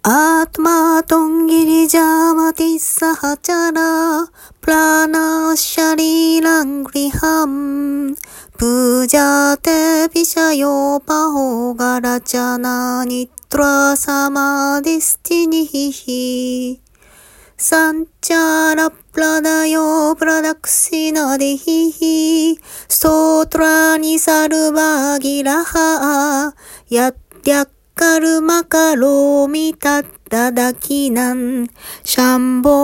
आत्मा तुंगिरिजावतिस्सहचरा प्राणशरीरं गृहम् पूजाते विषयोपभोगरचना निद्रासमाधिस्थितिः संचारप्रदयो प्रदक्षिणदिः स्तोत्राणि सर्वगिरः यद्यत्कर्म करोमि तद्ददखिलं शम्भो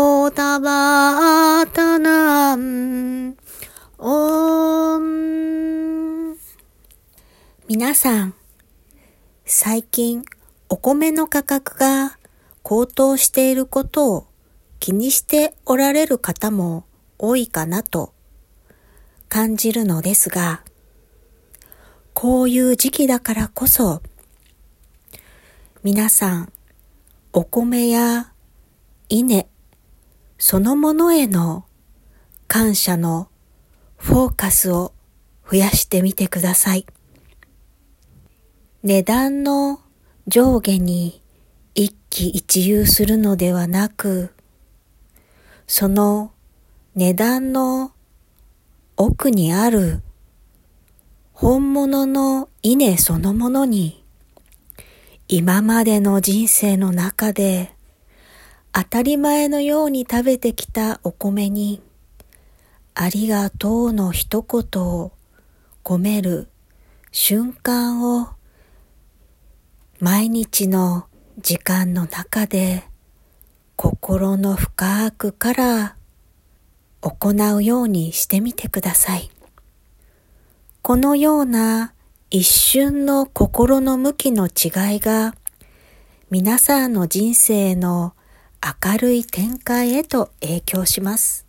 तवातनम्皆さん、最近お米の価格が高騰していることを気にしておられる方も多いかなと感じるのですが、こういう時期だからこそ、皆さん、お米や稲そのものへの感謝のフォーカスを増やしてみてください。値段の上下に一喜一憂するのではなく、その値段の奥にある本物の稲そのものに、今までの人生の中で当たり前のように食べてきたお米に、ありがとうの一言を込める瞬間を毎日の時間の中で心の深くから行うようにしてみてください。このような一瞬の心の向きの違いが皆さんの人生の明るい展開へと影響します。